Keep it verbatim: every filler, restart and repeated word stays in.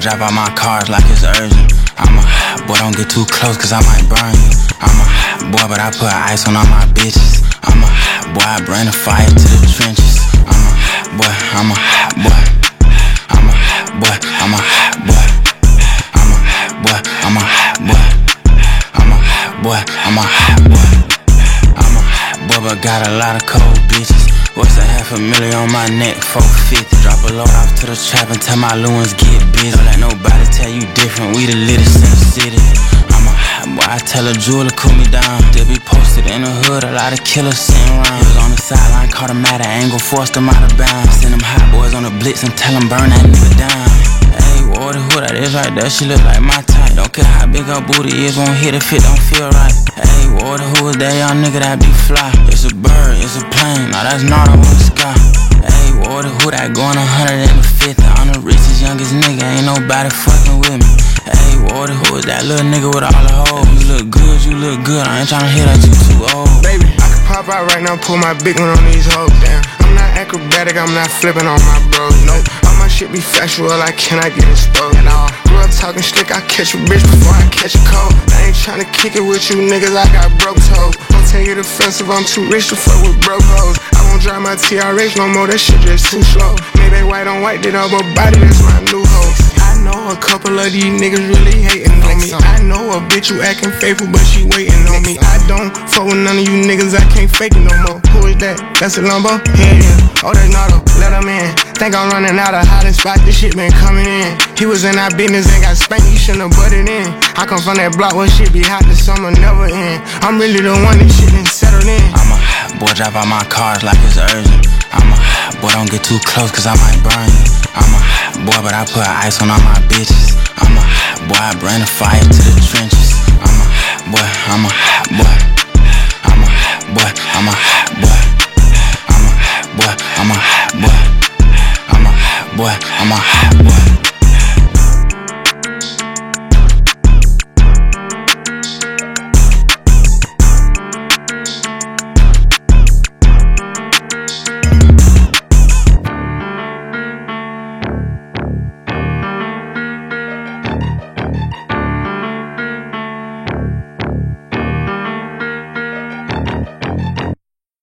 drive out my cars like it's urgent. I'm a hot boy, don't get too close cause I might burn you. I'm a hot boy, but I put ice on all my bitches. I'm a hot boy, I bring the fire to the trenches. I'm a hot boy, I'm a hot boy. I'm a hot boy, I'm a hot boy. I'm a hot boy, I'm a hot boy. I'm a hot boy, I'm a hot boy. I'm a hot boy, but got a lot of cold bitches. What's a half a million on my neck, four fifty. Drop a load off to the trap and tell my Lewins get busy. Don't let nobody tell you different, we the littest in the city. I'm a hot boy, I tell a jeweler cool me down. They be posted in the hood, a lot of killers sitting around. Was on the sideline, caught him at an angle, forced him out of bounds. Send them hot boys on the blitz and tell them burn that nigga down. Hey, what the who that is right there, she look like my type. Don't care how big her booty is, won't hit if it don't feel right. Hey, what the who is that young nigga that be fly? It's a bird, it's a plane, now that's not on the sky. Hey, what the who that going a hundred and the fifty? I'm the richest, youngest nigga, ain't nobody fucking with me. Hey, what the who is that little nigga with all the hoes? You look good, you look good, I ain't tryna hear that you too old. Baby, I can pop out right now, pull my big one on these hoes, damn. I'm not acrobatic, I'm not flipping on my bros, nope. All my shit be factual, I cannot get exposed at all. Grew up talking slick, I catch a bitch before I catch a cold. I ain't tryna kick it with you niggas, I got broke toes. Don't take it offensive, I'm too rich to fuck with broke hoes. I won't drive my T R H no more, that shit just too slow. Maybe white on white, did all my body, that's my new hoe. I know a couple of these niggas really hating on me. I know a bitch who acting faithful, but she waiting on me. I don't fuck with none of you niggas, I can't fake it no more. Who is that? That's a Lumbo? Hell yeah. Oh, that's Nardo, let him in. Think I'm running out of hottest spot, this shit been coming in. He was in our business and got spanked, he shouldn't have butted in. I come from that block where shit be hot, the summer never end. I'm really the one that shit done settled in. I'm a hot boy, drive out my cars like it's urgent. I'm a hot boy, don't get too close cause I might burn you. I'm a hot boy, but I put ice on all my bitches. I'm a hot boy, I bring the fire to the trenches. I'm a hot boy, I'm a hot boy. I'm a hot boy, I'm a hot boy. I'm a hot boy, I'm a hot boy. I'm a hot boy, I'm a hot boy.